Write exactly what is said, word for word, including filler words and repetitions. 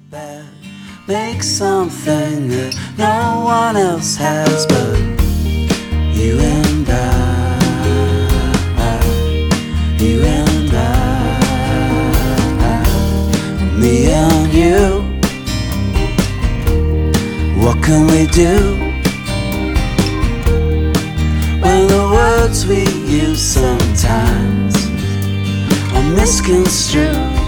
bad, make something that no one else has but you and I, you and I, me and you. What can we do when the words we use sometimes are misconstrued?